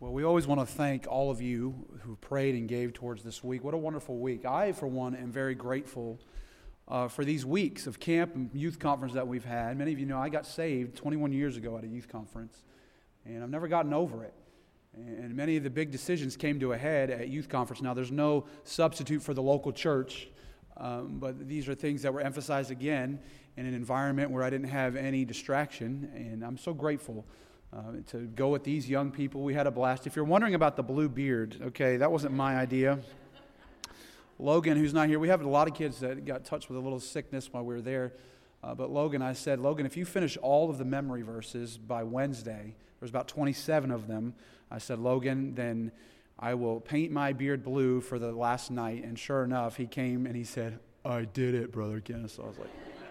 Well, we always want to thank all of you who prayed and gave towards this week. What a wonderful week. I, for one, am very grateful for these weeks of camp and youth conference that we've had. Many of you know I got saved 21 years ago at a youth conference, and I've never gotten over it. And many of the big decisions came to a head at youth conference. Now, there's no substitute for the local church, but these are things that were emphasized again in an environment where I didn't have any distraction, and I'm so grateful to go with these young people. We had a blast. If you're wondering about the blue beard, okay, that wasn't my idea. Logan, who's not here, we have a lot of kids that got touched with a little sickness while we were there. But Logan, I said, Logan, if you finish all of the memory verses by Wednesday, there's about 27 of them. I said, Logan, then I will paint my beard blue for the last night. And sure enough, he came and he said, I did it, Brother Ken. So I was like,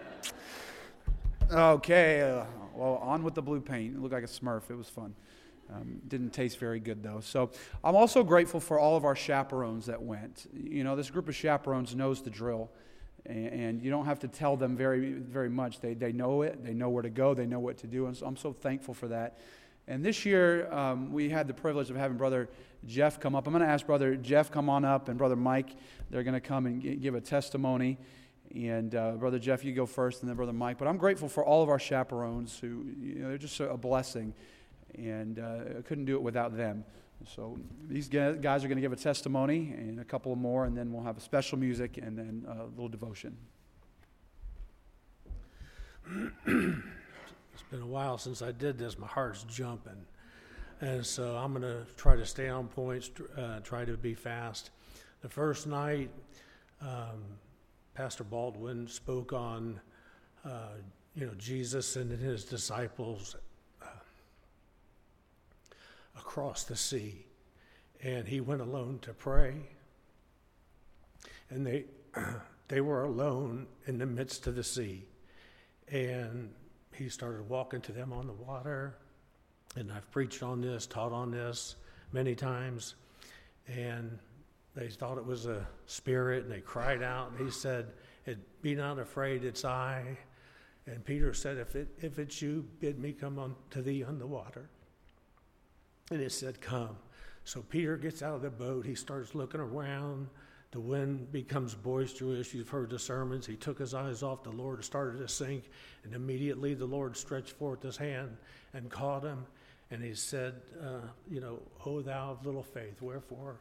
okay, well, on with the blue paint. It looked like a Smurf. It was fun. Didn't taste very good, though. So I'm also grateful for all of our chaperones that went. You know, this group of chaperones knows the drill, and you don't have to tell them very, very much. They know it. They know where to go. They know what to do, and so I'm so thankful for that. And this year, we had the privilege of having Brother Jeff come up. I'm going to ask Brother Jeff come on up, and Brother Mike, they're going to come and give a testimony. And Brother Jeff, you go first, and then Brother Mike. But I'm grateful for all of our chaperones who, you know, they're just a blessing. And I couldn't do it without them. So these guys are going to give a testimony and a couple more, and then we'll have a special music and then a little devotion. It's been a while since I did this. My heart's jumping. And so I'm going to try to stay on point, try to be fast. The first night, Pastor Baldwin spoke on, Jesus and his disciples across the sea. And he went alone to pray. And they were alone in the midst of the sea. And he started walking to them on the water. And I've preached on this, taught on this many times. And they thought it was a spirit, and they cried out. And he said, "Be not afraid, it's I." And Peter said, if it's you, bid me come on to thee on the water. And it said, come. So Peter gets out of the boat. He starts looking around. The wind becomes boisterous. You've heard the sermons. He took his eyes off the Lord, started to sink, and immediately the Lord stretched forth his hand and caught him. And he said, O thou of little faith, wherefore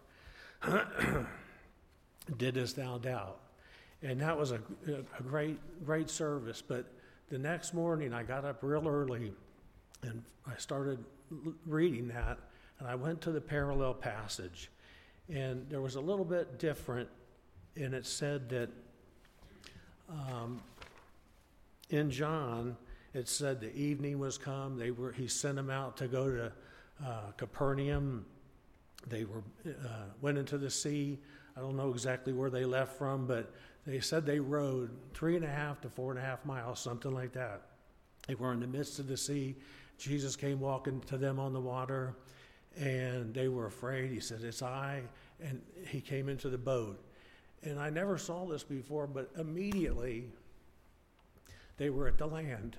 didst thou doubt? And that was a great service. But the next morning, I got up real early, and I started reading that, and I went to the parallel passage. And there was a little bit different, and it said that in John, it said the evening was come. He sent them out to go to Capernaum. They went into the sea. I don't know exactly where they left from, but they said they rowed 3.5 to 4.5 miles, something like that. They were in the midst of the sea. Jesus came walking to them on the water, and they were afraid. He said, it's I, and he came into the boat. And I never saw this before, but immediately they were at the land.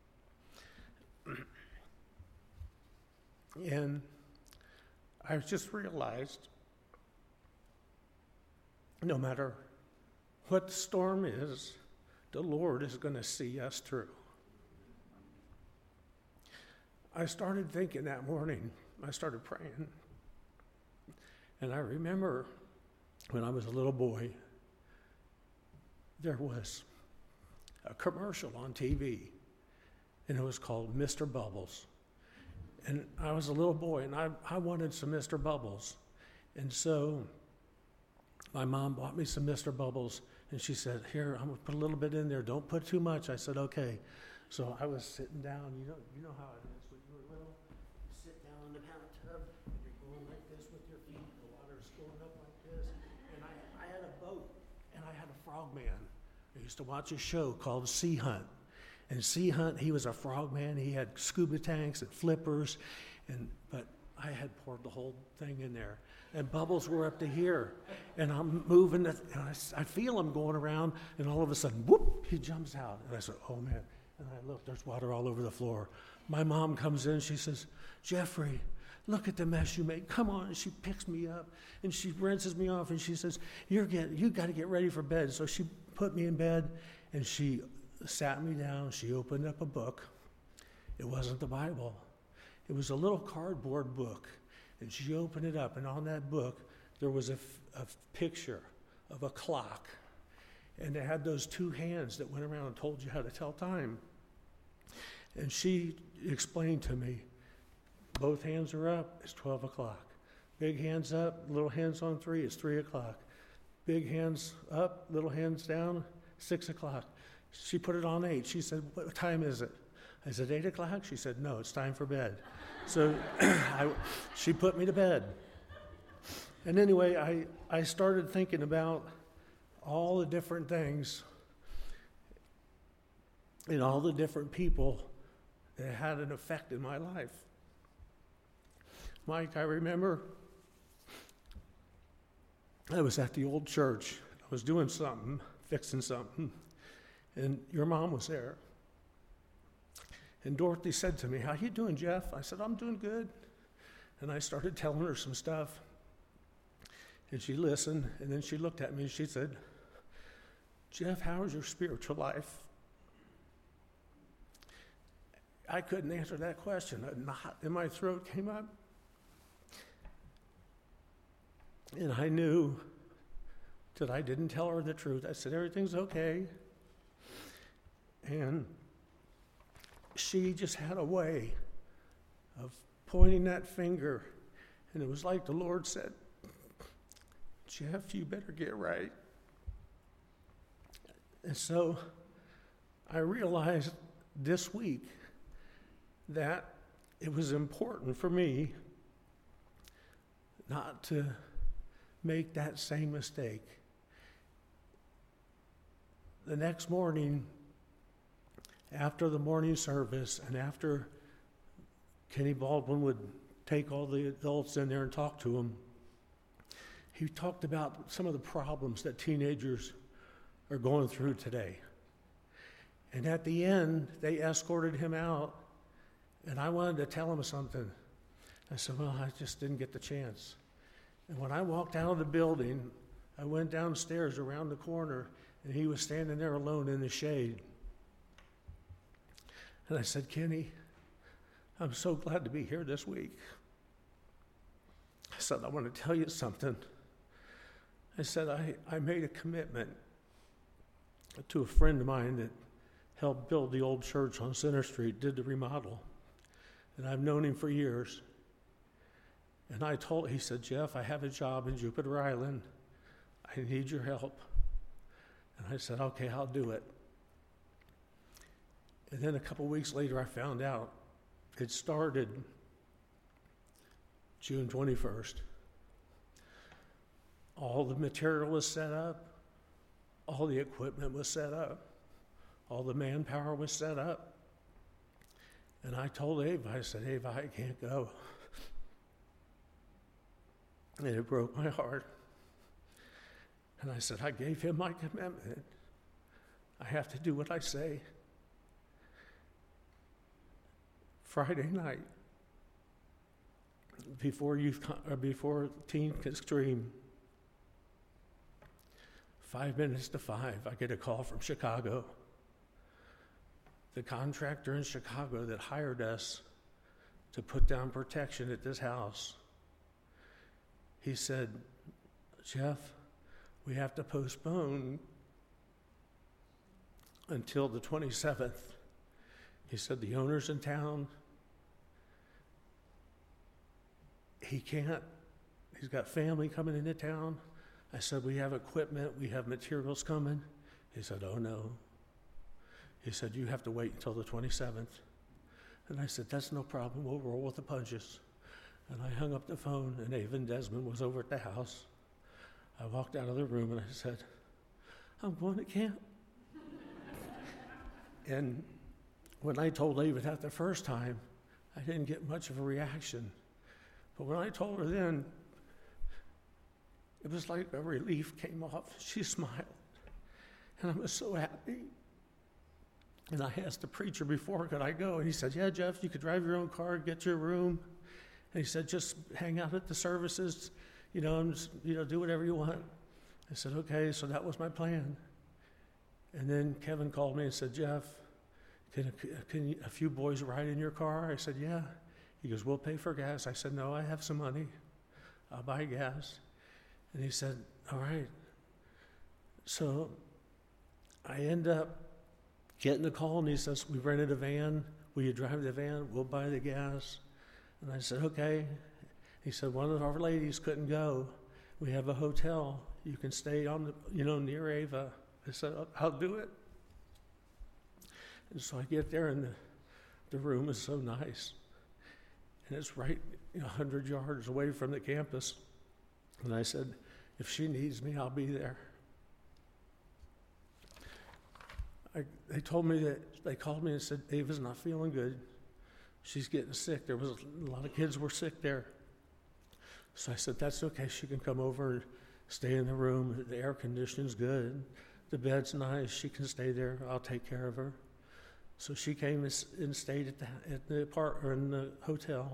And I just realized no matter what the storm is, the Lord is going to see us through. I started thinking that morning, I started praying. And I remember when I was a little boy, there was a commercial on TV, and it was called Mr. Bubbles. And I was a little boy, and I wanted some Mr. Bubbles. And so my mom bought me some Mr. Bubbles, and she said, here, I'm going to put a little bit in there. Don't put too much. I said, okay. So I was sitting down. You know how it is when you were little. You sit down in the bathtub, and you're going like this with your feet. The water's going up like this. And I had a boat, and I had a frogman. I used to watch a show called Sea Hunt. And Sea Hunt, he was a frogman. He had scuba tanks and flippers, but I had poured the whole thing in there. And bubbles were up to here. And I'm moving, and I feel him going around, and all of a sudden, whoop, he jumps out. And I said, oh, man. And I look, there's water all over the floor. My mom comes in, she says, Jeffrey, look at the mess you made. Come on. And she picks me up and she rinses me off and she says, you got to get ready for bed. So she put me in bed and she sat me down. She opened up a book. It wasn't the Bible. It was a little cardboard book. And she opened it up, and on that book, there was a picture of a clock. And it had those two hands that went around and told you how to tell time. And she explained to me, both hands are up, it's 12 o'clock. Big hands up, little hands on 3, it's 3 o'clock. Big hands up, little hands down, 6 o'clock. She put it on 8. She said, what time is it? I said, 8 o'clock? She said, no, it's time for bed. So she put me to bed. And anyway, I started thinking about all the different things and all the different people that had an effect in my life. Mike, I remember I was at the old church. I was doing something, fixing something, and your mom was there. And Dorothy said to me, how you doing, Jeff? I said, I'm doing good. And I started telling her some stuff. And she listened, and then she looked at me and she said, Jeff, how is your spiritual life? I couldn't answer that question. A knot in my throat came up. And I knew that I didn't tell her the truth. I said, everything's okay. And she just had a way of pointing that finger. And it was like the Lord said, Jeff, you better get right. And so I realized this week that it was important for me not to make that same mistake. The next morning, after the morning service and after Kenny Baldwin would take all the adults in there and talk to them, he talked about some of the problems that teenagers are going through today. And at the end, they escorted him out, and I wanted to tell him something. I said, well, I just didn't get the chance. And when I walked out of the building, I went downstairs around the corner, and he was standing there alone in the shade. And I said, Kenny, I'm so glad to be here this week. I said, I want to tell you something. I said, I made a commitment to a friend of mine that helped build the old church on Center Street, did the remodel. And I've known him for years. And he said, Jeff, I have a job in Jupiter Island. I need your help. And I said, okay, I'll do it. And then a couple weeks later, I found out it started June 21st. All the material was set up. All the equipment was set up. All the manpower was set up. And I told Ava, I said, Ava, I can't go. And it broke my heart. And I said, I gave him my commitment. I have to do what I say. Friday night, before Teen Extreme, 5 minutes to 5, I get a call from Chicago. The contractor in Chicago that hired us to put down protection at this house, he said, Jeff, we have to postpone until the 27th. He said, the owner's in town. He can't. He's got family coming into town. I said, we have equipment, we have materials coming. He said, oh no. He said, you have to wait until the 27th. And I said, that's no problem, we'll roll with the punches. And I hung up the phone, and Ava Desmond was over at the house. I walked out of the room and I said, I'm going to camp. And when I told Ava that the first time, I didn't get much of a reaction. But when I told her then, it was like a relief came off. She smiled. And I was so happy. And I asked the preacher before, could I go? And he said, yeah, Jeff, you could drive your own car, get your room. And he said, just hang out at the services, and just, do whatever you want. I said, okay, so that was my plan. And then Kevin called me and said, Jeff, can a few boys ride in your car? I said, yeah. He goes, we'll pay for gas. I said, no, I have some money. I'll buy gas. And he said, all right. So I end up getting a call, and he says, we rented a van. Will you drive the van? We'll buy the gas. And I said, okay. He said, one of our ladies couldn't go. We have a hotel. You can stay on near Ava. I said, I'll do it. And so I get there, and the room is so nice. And it's right 100 yards away from the campus. And I said, if she needs me, I'll be there. They told me that, they called me and said, Ava's not feeling good. She's getting sick. There was a lot of kids were sick there. So I said, that's okay. She can come over and stay in the room. The air conditioning's good. The bed's nice. She can stay there. I'll take care of her. So she came and stayed at the in the hotel.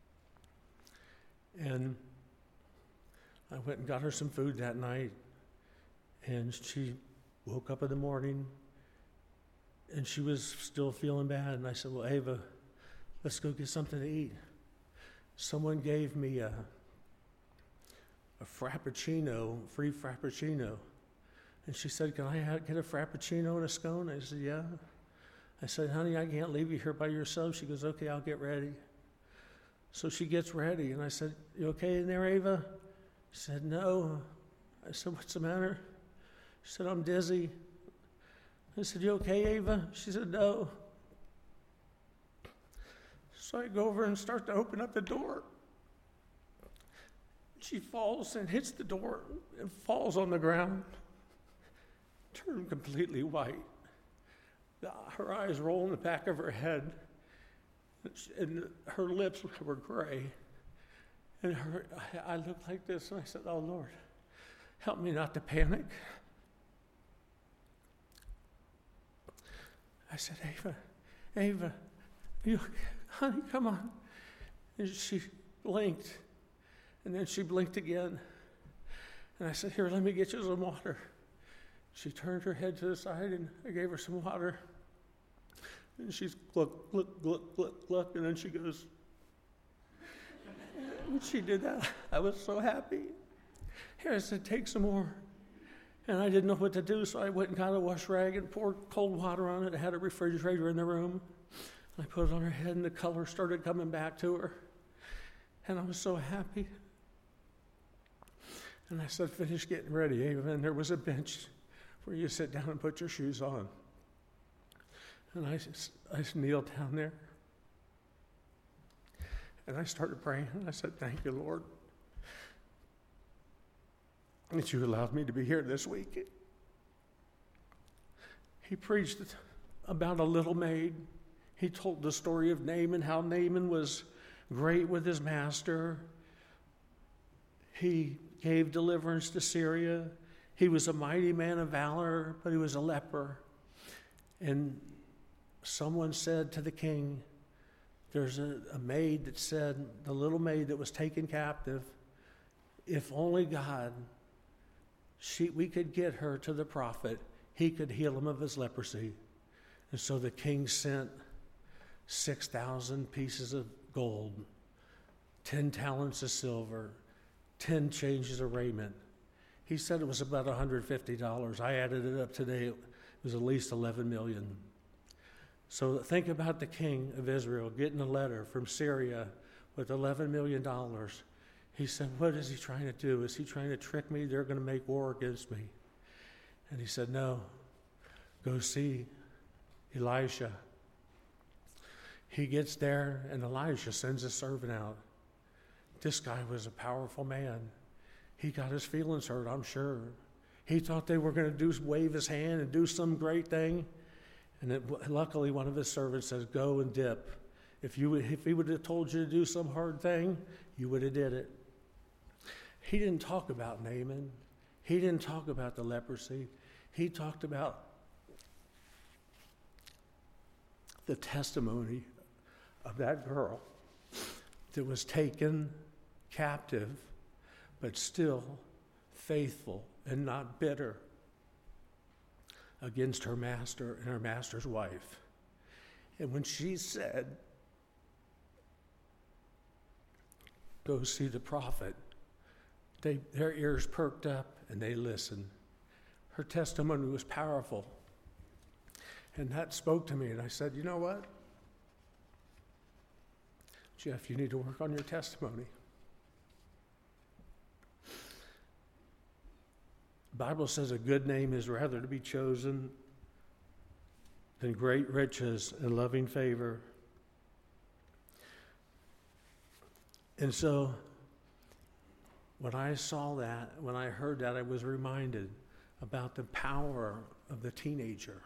And I went and got her some food that night. And she woke up in the morning, and she was still feeling bad. And I said, well, Ava, let's go get something to eat. Someone gave me a frappuccino, free frappuccino. And she said, can I get a frappuccino and a scone? I said, yeah. I said, honey, I can't leave you here by yourself. She goes, okay, I'll get ready. So she gets ready, and I said, you okay in there, Ava? She said, no. I said, what's the matter? She said, I'm dizzy. I said, you okay, Ava? She said, no. So I go over and start to open up the door. She falls and hits the door and falls on the ground, turned completely white. Her eyes roll in the back of her head, and her lips were gray. And I looked like this, and I said, oh, Lord, help me not to panic. I said, Ava, honey, come on. And she blinked, and then she blinked again. And I said, here, let me get you some water. She turned her head to the side, and I gave her some water. And she's gluck, gluck, gluck, gluck, gluck, and then she goes. When she did that, I was so happy. Here, I said, take some more. And I didn't know what to do, so I went and got a wash rag and poured cold water on it. I had a refrigerator in the room. I put it on her head, and the color started coming back to her. And I was so happy. And I said, finish getting ready, Ava. And there was a bench where you sit down and put your shoes on. And I kneeled down there. And I started praying. And I said, thank you, Lord, that you allowed me to be here this week. He preached about a little maid. He told the story of Naaman, how Naaman was great with his master. He gave deliverance to Syria. He was a mighty man of valor, but he was a leper. And someone said to the king, there's a maid that said, the little maid that was taken captive, if only God, we could get her to the prophet, he could heal him of his leprosy. And so the king sent 6,000 pieces of gold, 10 talents of silver, 10 changes of raiment. He said it was about $150. I added it up today. It was at least $11 million. So think about the king of Israel getting a letter from Syria with $11 million. He said, what is he trying to do? Is he trying to trick me? They're going to make war against me. And he said, no, go see Elisha. He gets there, and Elisha sends his servant out. This guy was a powerful man. He got his feelings hurt, I'm sure. He thought they were going to wave his hand and do some great thing. And luckily, one of his servants says, go and dip. If he would have told you to do some hard thing, you would have did it. He didn't talk about Naaman. He didn't talk about the leprosy. He talked about the testimony of that girl that was taken captive, but still faithful and not bitter against her master and her master's wife. And when she said, "Go see the prophet," their ears perked up and they listened. Her testimony was powerful. And that spoke to me, and I said, "You know what? Jeff, you need to work on your testimony." The Bible says a good name is rather to be chosen than great riches and loving favor. And so, when I saw that, when I heard that, I was reminded about the power of the teenager.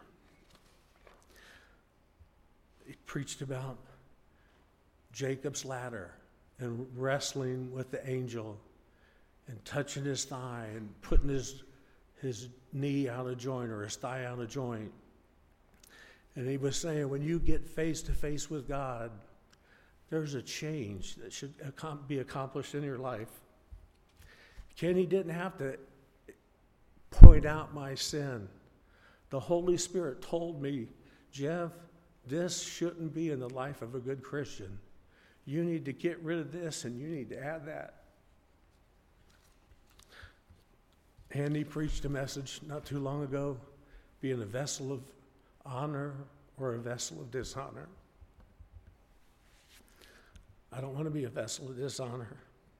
He preached about Jacob's ladder and wrestling with the angel and touching his thigh and putting his knee out of joint or his thigh out of joint. And he was saying, when you get face to face with God, there's a change that should be accomplished in your life. Kenny didn't have to point out my sin. The Holy Spirit told me, "Jeff, this shouldn't be in the life of a good Christian. You need to get rid of this and you need to add that." Andy preached a message not too long ago, being a vessel of honor or a vessel of dishonor. I don't want to be a vessel of dishonor.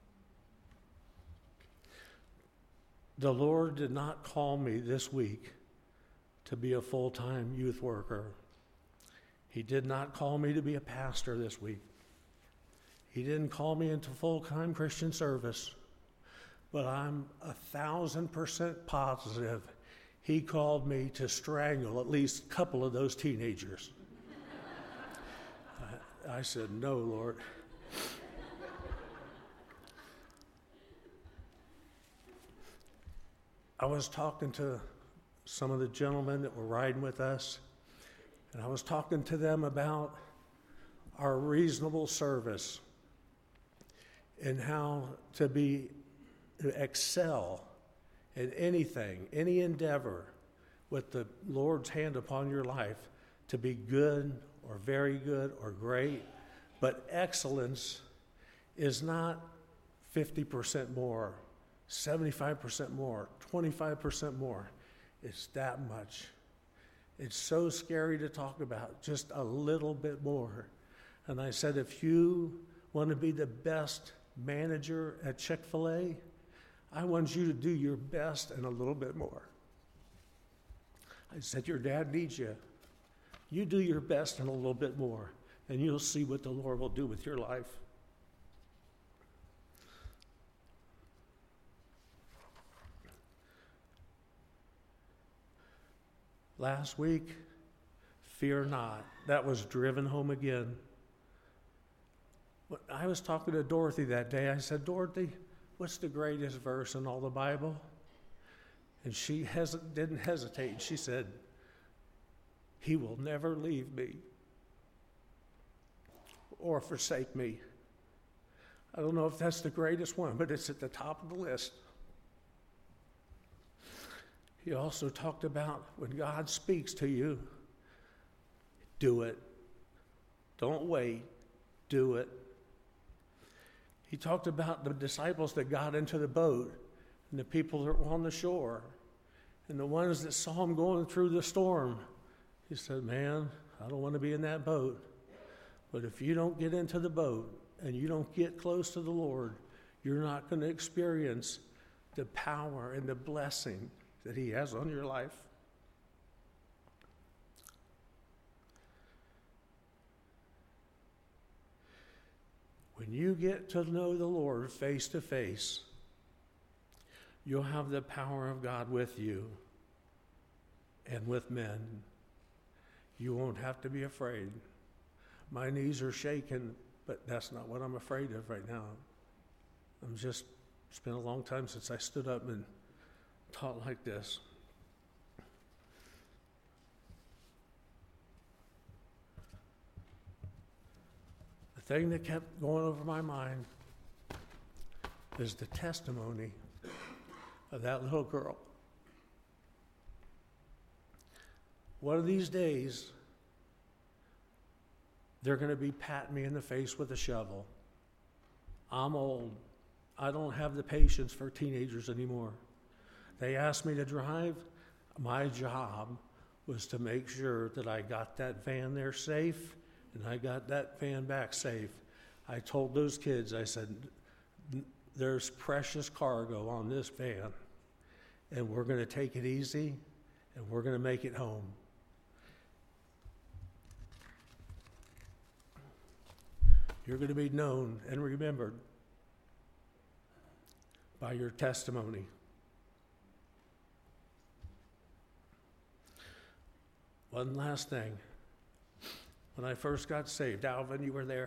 The Lord did not call me this week to be a full-time youth worker. He did not call me to be a pastor this week. He didn't call me into full-time Christian service. But I'm 1,000% positive He called me to strangle at least a couple of those teenagers. I said, "No, Lord." I was talking to some of the gentlemen that were riding with us, and I was talking to them about our reasonable service and how to excel in anything, any endeavor with the Lord's hand upon your life, to be good or very good or great. But excellence is not 50% more, 75% more, 25% more. It's that much. It's so scary to talk about, just a little bit more. And I said, if you want to be the best manager at Chick-fil-A, I want you to do your best and a little bit more. I said, your dad needs you. You do your best and a little bit more, and you'll see what the Lord will do with your life. Last week, fear not. That was driven home again. I was talking to Dorothy that day. I said, "Dorothy, what's the greatest verse in all the Bible?" And she didn't hesitate. She said, "He will never leave me or forsake me." I don't know if that's the greatest one, but it's at the top of the list. He also talked about when God speaks to you, do it. Don't wait. Do it. He talked about the disciples that got into the boat and the people that were on the shore and the ones that saw him going through the storm. He said, "Man, I don't want to be in that boat. But if you don't get into the boat and you don't get close to the Lord, you're not going to experience the power and the blessing that He has on your life." When you get to know the Lord face to face, you'll have the power of God with you and with men. You won't have to be afraid. My knees are shaking, but that's not what I'm afraid of right now. It's been a long time since I stood up and taught like this. The thing that kept going over my mind is the testimony of that little girl. One of these days, they're going to be patting me in the face with a shovel. I'm old. I don't have the patience for teenagers anymore. They asked me to drive. My job was to make sure that I got that van there safe and I got that van back safe. I told those kids, I said, there's precious cargo on this van, and we're going to take it easy, and we're going to make it home. You're going to be known and remembered by your testimony. One last thing. When I first got saved, Alvin, you were there.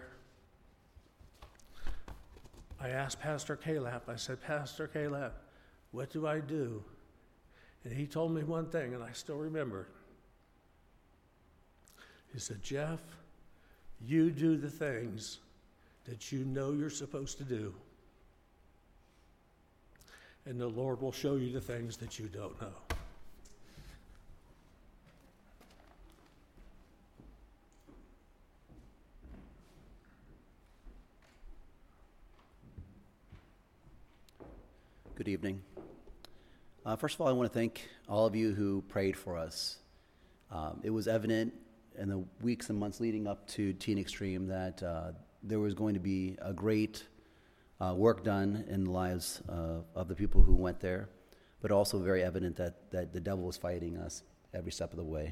I asked Pastor Caleb, I said, Pastor Caleb, what do I do? And he told me one thing, and I still remember it. He said, Jeff, you do the things that you know you're supposed to do, and the Lord will show you the things that you don't know. Good evening. First of all, I want to thank all of you who prayed for us. It was evident in the weeks and months leading up to Teen Extreme that there was going to be a great work done in the lives of the people who went there, but also very evident that the devil was fighting us every step of the way.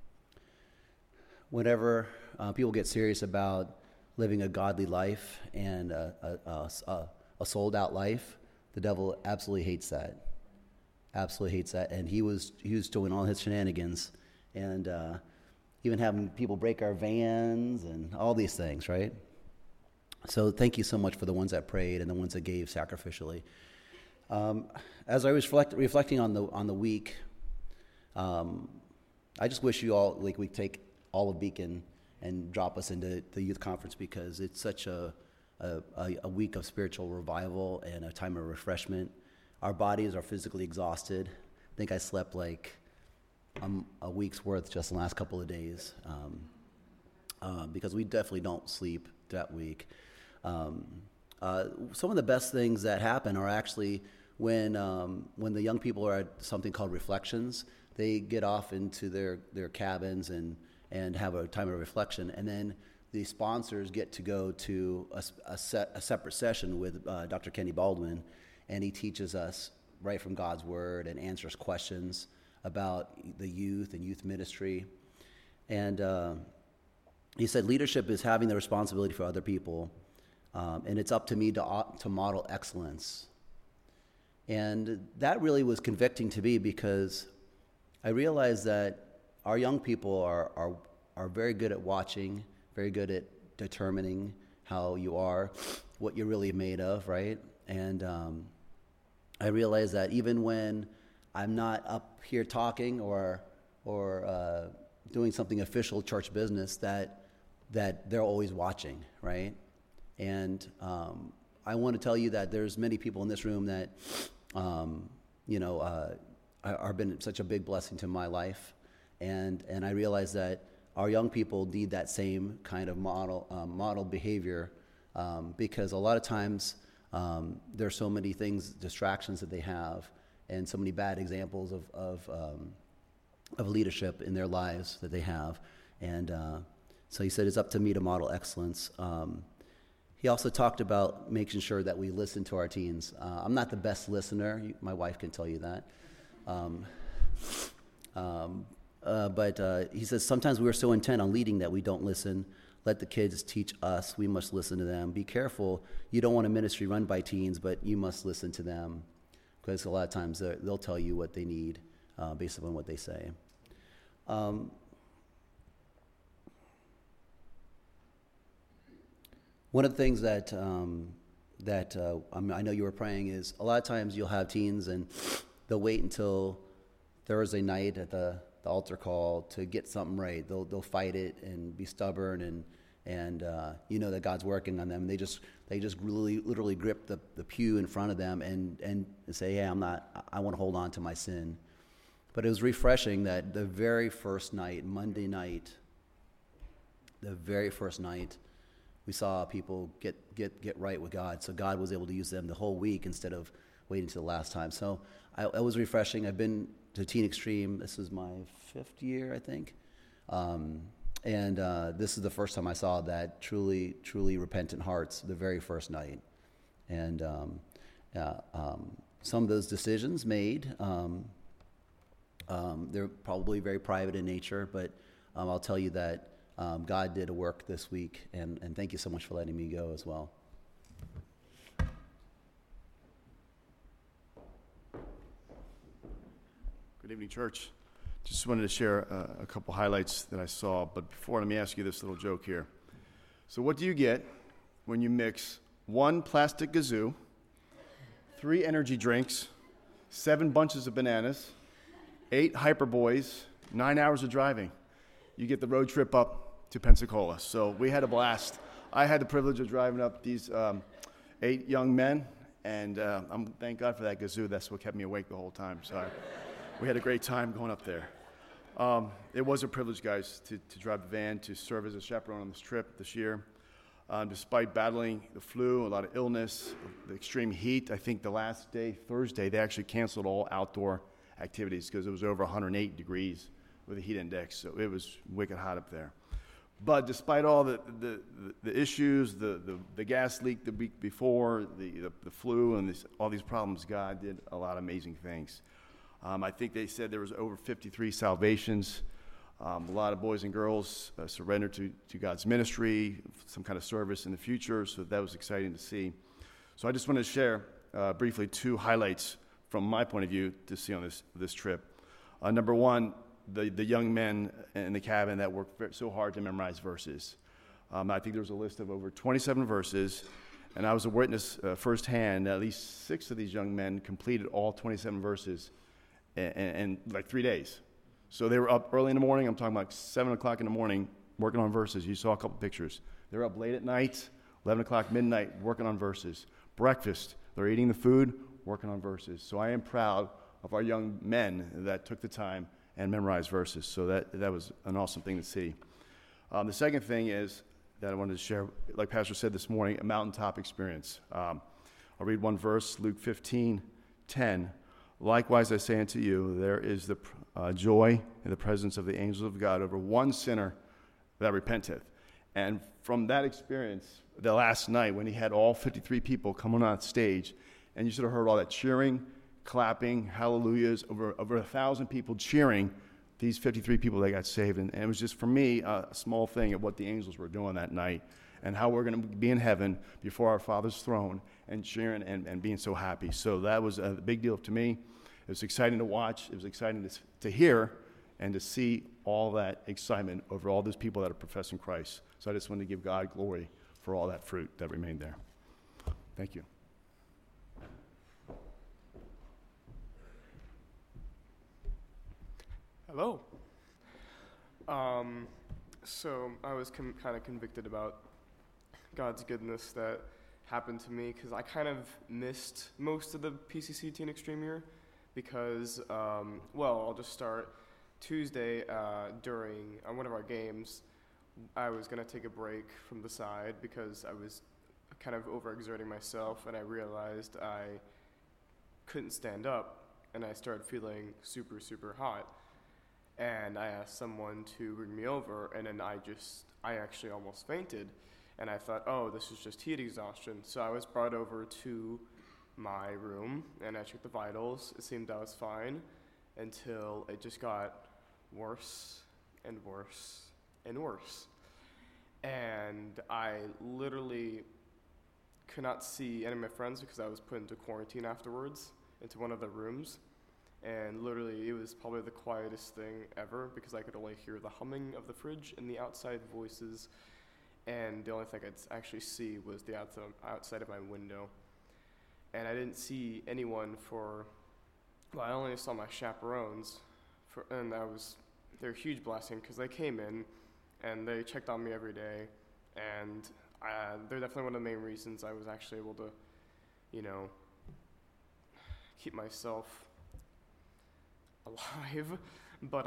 Whenever people get serious about living a godly life and a sold-out life, the devil absolutely hates that. Absolutely hates that. And he was doing all his shenanigans and even having people break our vans and all these things, right? So thank you so much for the ones that prayed and the ones that gave sacrificially. As I was reflecting on the week, I just wish you all, we take all of Beacon and drop us into the youth conference, because it's such a week of spiritual revival and a time of refreshment. Our bodies are physically exhausted. I think I slept like a week's worth just in the last couple of days, because we definitely don't sleep that week. Some of the best things that happen are actually when the young people are at something called reflections. They get off into their cabins and have a time of reflection, and then the sponsors get to go to a separate session with Dr. Kenny Baldwin, and he teaches us right from God's Word and answers questions about the youth and youth ministry. And he said, leadership is having the responsibility for other people, and it's up to me to model excellence. And that really was convicting to me, because I realized that our young people are very good at watching, very good at determining how you are, what you're really made of, right? And I realize that even when I'm not up here talking or doing something official church business, that they're always watching, right? And I want to tell you that there's many people in this room that are been such a big blessing to my life, and I realize that our young people need that same kind of model behavior, because a lot of times there's so many things, distractions that they have, and so many bad examples of leadership in their lives that they have. And so he said, it's up to me to model excellence. He also talked about making sure that we listen to our teens. I'm not the best listener. My wife can tell you that. But he says, sometimes we're so intent on leading that we don't listen. Let the kids teach us. We must listen to them. Be careful. You don't want a ministry run by teens, but you must listen to them, because a lot of times they'll tell you what they need based upon what they say. One of the things that I know you were praying is, a lot of times you'll have teens and they'll wait until Thursday night at the altar call to get something right. They'll fight it and be stubborn and you know that God's working on them. They just really literally grip the pew in front of them and say, "Hey, I want to hold on to my sin." But it was refreshing that the very first night, Monday night, we saw people get right with God. So God was able to use them the whole week instead of waiting to the last time. So it was refreshing. I've been to Teen Extreme. This is my 5th year, I think. And this is the first time I saw that truly repentant hearts the very first night. And some of those decisions made, they're probably very private in nature, but I'll tell you that God did a work this week, and thank you so much for letting me go as well. Good evening, church. Just wanted to share a couple highlights that I saw, but before, let me ask you this little joke here. So what do you get when you mix 1 plastic Gazoo, 3 energy drinks, 7 bunches of bananas, 8 Hyperboys, 9 hours of driving? You get the road trip up to Pensacola. So we had a blast. I had the privilege of driving up these 8 young men, and thank God for that Gazoo. That's what kept me awake the whole time. So we had a great time going up there. It was a privilege, guys, to drive the van, to serve as a chaperone on this trip this year. Despite battling the flu, a lot of illness, the extreme heat, I think the last day, Thursday, they actually canceled all outdoor activities because it was over 108 degrees with a heat index, so it was wicked hot up there. But despite all the issues, the gas leak the week before, the flu, and all these problems, God did a lot of amazing things. I think they said there was over 53 salvations. A lot of boys and girls surrendered to God's ministry, some kind of service in the future, so that was exciting to see. So I just wanted to share briefly 2 highlights from my point of view to see on this trip. Number one, the young men in the cabin that worked so hard to memorize verses. I think there was a list of over 27 verses, and I was a witness firsthand. At least 6 of these young men completed all 27 verses in like 3 days. So they were up early in the morning. I'm talking about 7 o'clock in the morning, working on verses. You saw a couple pictures. They were up late at night, 11 o'clock, midnight, working on verses. Breakfast, they're eating the food, working on verses. So I am proud of our young men that took the time and memorized verses. So that was an awesome thing to see. The second thing is that I wanted to share, like Pastor said this morning, a mountaintop experience. I'll read one verse, Luke 15:10. Likewise, I say unto you, there is the joy in the presence of the angels of God over one sinner that repenteth. And from that experience, the last night when he had all 53 people coming on stage, and you should have heard all that cheering, clapping, hallelujahs, over 1,000 people cheering these 53 people that got saved. And it was just, for me, a small thing of what the angels were doing that night and how we're going to be in heaven before our Father's throne and cheering and being so happy. So that was a big deal to me. It was exciting to watch. It was exciting to hear and to see all that excitement over all those people that are professing Christ. So I just wanted to give God glory for all that fruit that remained there. Thank you. Hello. So I was kind of convicted about God's goodness that happened to me because I kind of missed most of the PCC Teen Extreme year because, I'll just start. Tuesday during one of our games, I was going to take a break from the side because I was kind of overexerting myself, and I realized I couldn't stand up, and I started feeling super, super hot. And I asked someone to bring me over, and then I actually almost fainted. And I thought, oh, this is just heat exhaustion. So I was brought over to my room, and I checked the vitals. It seemed I was fine until it just got worse and worse and worse. And I literally could not see any of my friends because I was put into quarantine afterwards, into one of the rooms. And literally, it was probably the quietest thing ever because I could only hear the humming of the fridge and the outside voices. And the only thing I could actually see was the outside of my window. And I didn't see anyone I only saw my chaperones. They're a huge blessing because they came in and they checked on me every day. And they're definitely one of the main reasons I was actually able to, keep myself alive. But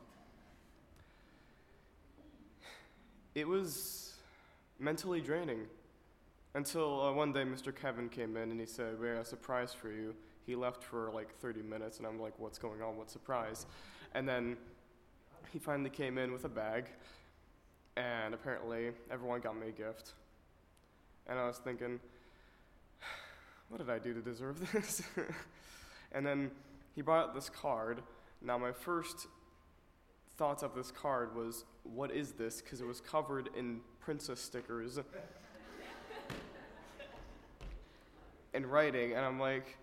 it was mentally draining until one day Mr. Kevin came in and he said, "We have a surprise for you." He left for like 30 minutes, and I'm like, "What's going on? What surprise?" And then he finally came in with a bag, and apparently everyone got me a gift. And I was thinking, what did I do to deserve this? And then he brought out this card. Now my first thoughts of this card was, what is this? Because it was covered in princess stickers and writing, and I'm like,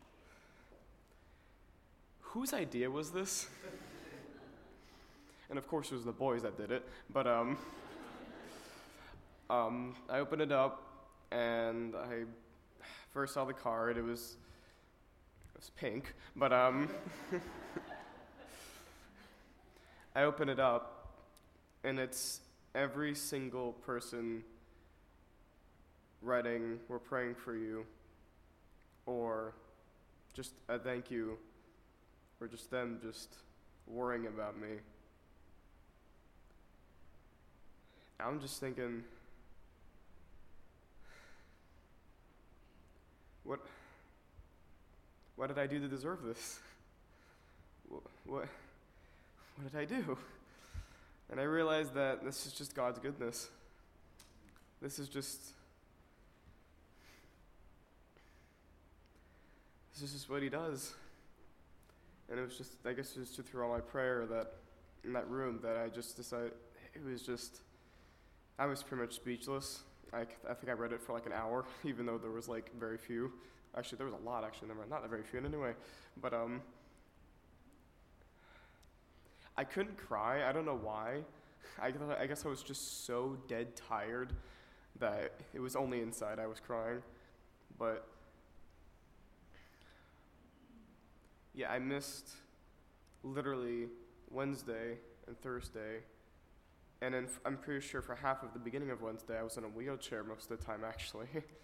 whose idea was this? And of course it was the boys that did it, but I opened it up, and I first saw the card. It was pink, but I open it up, and it's every single person writing, "We're praying for you," or just a thank you, or just them just worrying about me. I'm just thinking, what did I do to deserve this? What did I do? And I realized that this is just God's goodness. This is just what He does. And it was just, I guess it was just through all my prayer that in that room that I just decided, I was pretty much speechless. I think I read it for like an hour, even though there was like very few. Actually, there was a lot, actually, not that very few anyway. But I couldn't cry. I don't know why. I guess I was just so dead tired that it was only inside I was crying. But yeah, I missed literally Wednesday and Thursday. And then I'm pretty sure for half of the beginning of Wednesday, I was in a wheelchair most of the time, actually.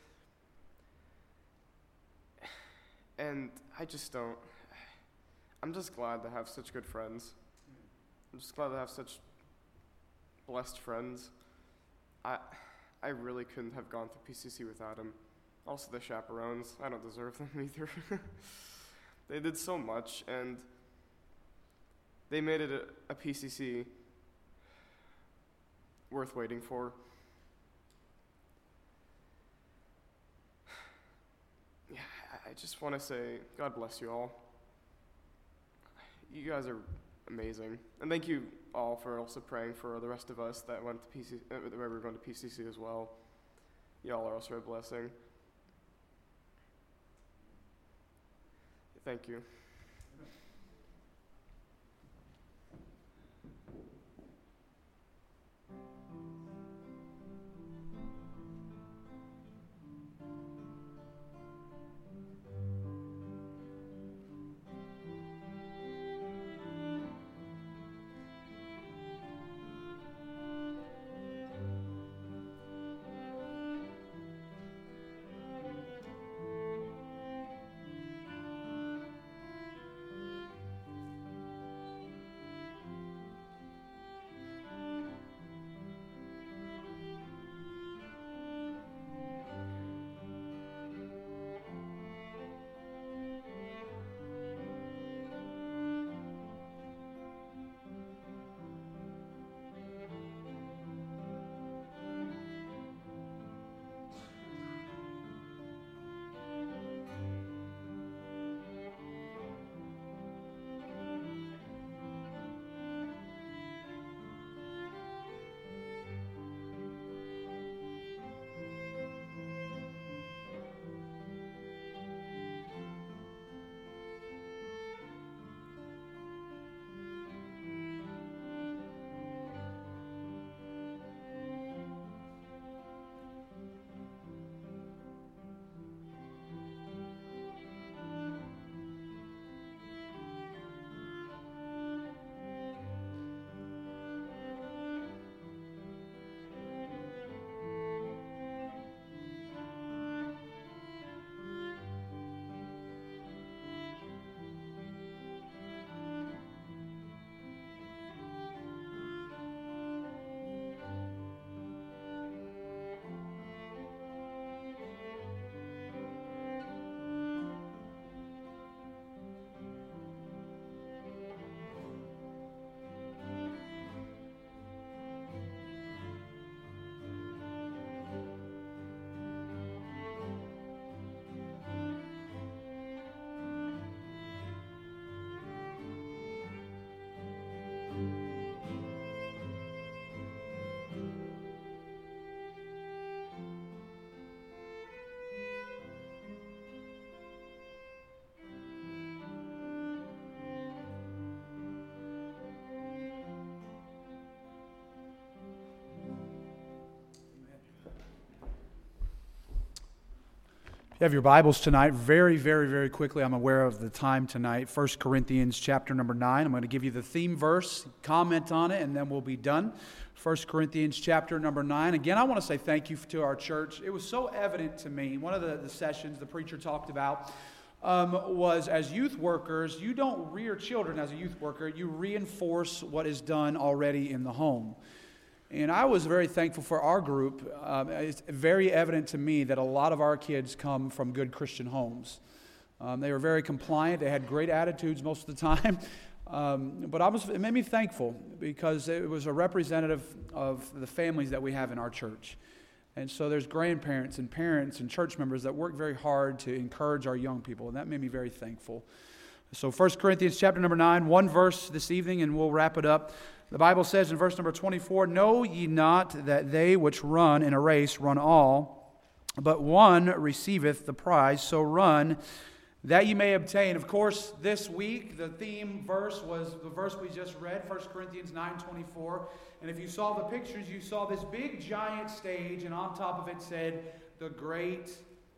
And I'm just glad to have such good friends. I'm just glad to have such blessed friends. I really couldn't have gone to PCC without them. Also the chaperones, I don't deserve them either. They did so much, and they made it a PCC worth waiting for. Yeah, I just want to say, God bless you all. You guys are amazing. And thank you all for also praying for the rest of us that went to PCC, where we're going to PCC as well. Y'all are also a blessing. Thank you. If you have your Bibles tonight, very, very, very quickly, I'm aware of the time tonight, 1 Corinthians chapter number 9. I'm going to give you the theme verse, comment on it, and then we'll be done. 1 Corinthians chapter number 9. Again, I want to say thank you to our church. It was so evident to me. One of the sessions the preacher talked about was as youth workers, you don't rear children as a youth worker. You reinforce what is done already in the home. And I was very thankful for our group. It's very evident to me that a lot of our kids come from good Christian homes. They were very compliant. They had great attitudes most of the time. But it made me thankful because it was a representative of the families that we have in our church. And so there's grandparents and parents and church members that work very hard to encourage our young people, and that made me very thankful. So 1 Corinthians chapter number 9, one verse this evening, and we'll wrap it up. The Bible says in verse number 24, "Know ye not that they which run in a race run all, but one receiveth the prize, so run that ye may obtain." Of course, this week, the theme verse was the verse we just read, 1 Corinthians 9:24. And if you saw the pictures, you saw this big giant stage, and on top of it said, "The Great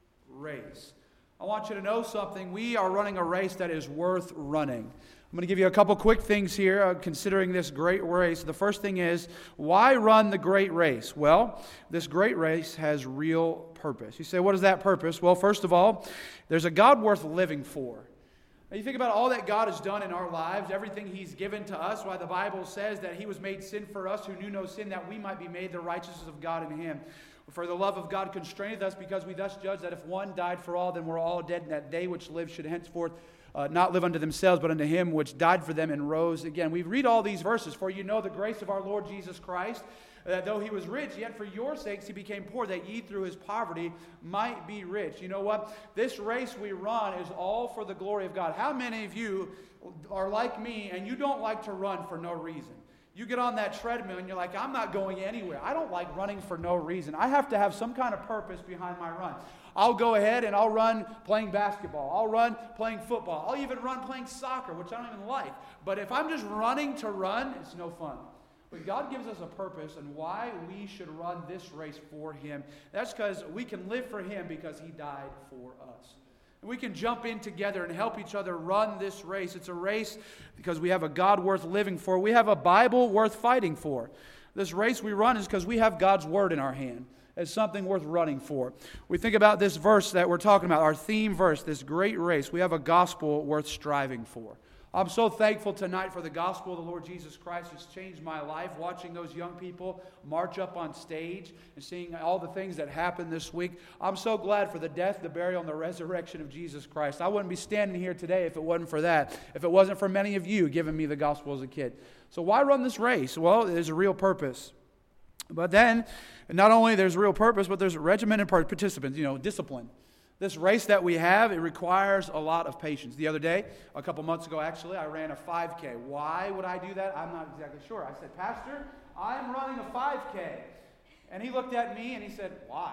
Race." I want you to know something. We are running a race that is worth running. I'm going to give you a couple quick things here considering this great race. The first thing is, why run the great race? Well, this great race has real purpose. You say, what is that purpose? Well, first of all, there's a God worth living for. Now, you think about all that God has done in our lives, everything He's given to us, why the Bible says that He was made sin for us who knew no sin, that we might be made the righteousness of God in Him. For the love of God constraineth us, because we thus judge that if one died for all, then we're all dead, and that they which live should henceforth not live unto themselves, but unto Him which died for them and rose again. We read all these verses. For you know the grace of our Lord Jesus Christ, that though He was rich, yet for your sakes He became poor, that ye through His poverty might be rich. You know what? This race we run is all for the glory of God. How many of you are like me and you don't like to run for no reason? You get on that treadmill and you're like, I'm not going anywhere. I don't like running for no reason. I have to have some kind of purpose behind my run. I'll go ahead and I'll run playing basketball. I'll run playing football. I'll even run playing soccer, which I don't even like. But if I'm just running to run, it's no fun. But God gives us a purpose and why we should run this race for Him. That's because we can live for Him because He died for us. And we can jump in together and help each other run this race. It's a race because we have a God worth living for. We have a Bible worth fighting for. This race we run is because we have God's Word in our hand. It's something worth running for. We think about this verse that we're talking about, our theme verse, this great race. We have a gospel worth striving for. I'm so thankful tonight for the gospel of the Lord Jesus Christ. It's changed my life, watching those young people march up on stage and seeing all the things that happened this week. I'm so glad for the death, the burial, and the resurrection of Jesus Christ. I wouldn't be standing here today if it wasn't for that, if it wasn't for many of you giving me the gospel as a kid. So why run this race? Well, there's a real purpose. But then, not only there's real purpose, but there's regimented participants, discipline. This race that we have, it requires a lot of patience. The other day, a couple months ago actually, I ran a 5K. Why would I do that? I'm not exactly sure. I said, Pastor, I'm running a 5K. And he looked at me and he said, why?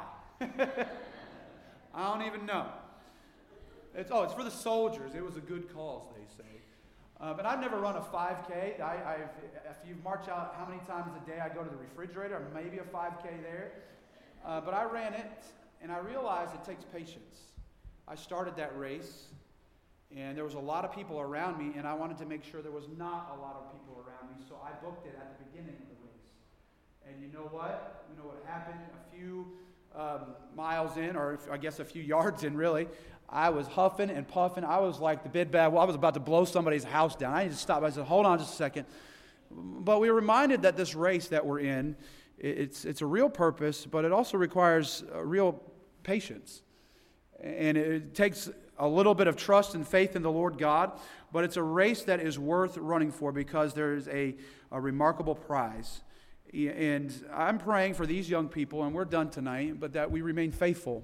I don't even know. It's for the soldiers. It was a good cause, they say. But I've never run a 5K. If you march out how many times a day I go to the refrigerator, maybe a 5K there. But I ran it, and I realized it takes patience. I started that race, and there was a lot of people around me, and I wanted to make sure there was not a lot of people around me, so I booked it at the beginning of the race. And you know what? You know what happened? A few miles in, or I guess a few yards in, really, I was huffing and puffing. I was like the big bad. Well, I was about to blow somebody's house down. I need to stop. I said, hold on just a second. But we were reminded that this race that we're in, it's a real purpose, but it also requires real patience. And it takes a little bit of trust and faith in the Lord God, but it's a race that is worth running for because there is a remarkable prize. And I'm praying for these young people, and we're done tonight, but that we remain faithful.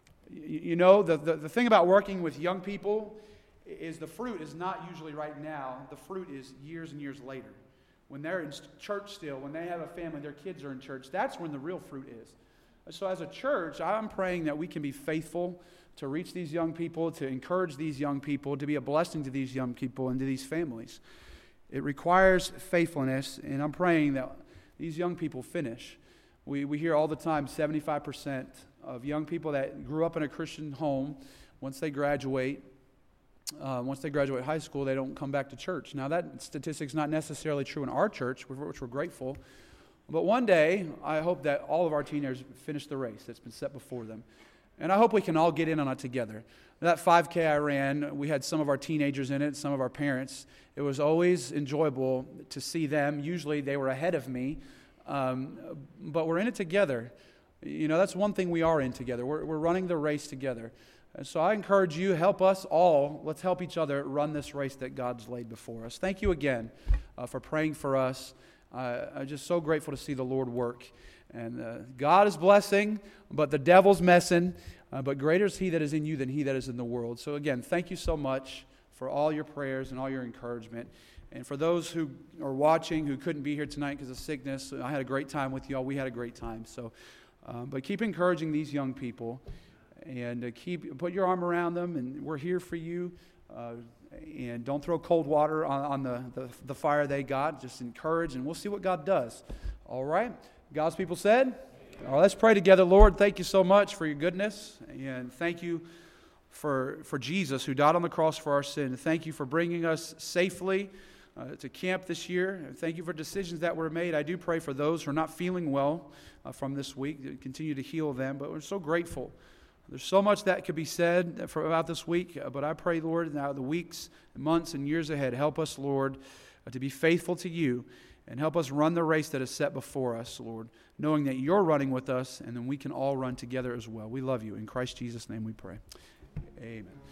The thing about working with young people is the fruit is not usually right now. The fruit is years and years later. When they're in church still, when they have a family, their kids are in church, that's when the real fruit is. So as a church, I'm praying that we can be faithful to reach these young people, to encourage these young people, to be a blessing to these young people and to these families. It requires faithfulness, and I'm praying that these young people finish. We hear all the time 75% of young people that grew up in a Christian home. Once they graduate high school, they don't come back to church. Now, that statistic's not necessarily true in our church, which we're grateful. But one day, I hope that all of our teenagers finish the race that's been set before them. And I hope we can all get in on it together. That 5K I ran, we had some of our teenagers in it, some of our parents. It was always enjoyable to see them. Usually they were ahead of me, but we're in it together. You know, that's one thing we are in together. We're running the race together. And so I encourage you, help us all. Let's help each other run this race that God's laid before us. Thank you again for praying for us. I'm just so grateful to see the Lord work. And God is blessing, but the devil's messing. But greater is he that is in you than he that is in the world. So again, thank you so much for all your prayers and all your encouragement. And for those who are watching who couldn't be here tonight because of sickness, I had a great time with y'all. We had a great time. So, but keep encouraging these young people, and put your arm around them. And we're here for you. And don't throw cold water on the fire they got. Just encourage, and we'll see what God does. All right? God's people said? All right, let's pray together. Lord, thank you so much for your goodness, and thank you for Jesus who died on the cross for our sin. Thank you for bringing us safely to camp this year. Thank you for decisions that were made. I do pray for those who are not feeling well from this week. Continue to heal them, but we're so grateful. There's so much that could be said about this week, but I pray, Lord, now the weeks, months, and years ahead, help us, Lord, to be faithful to you, and help us run the race that is set before us, Lord, knowing that you're running with us, and then we can all run together as well. We love you. In Christ Jesus' name we pray. Amen.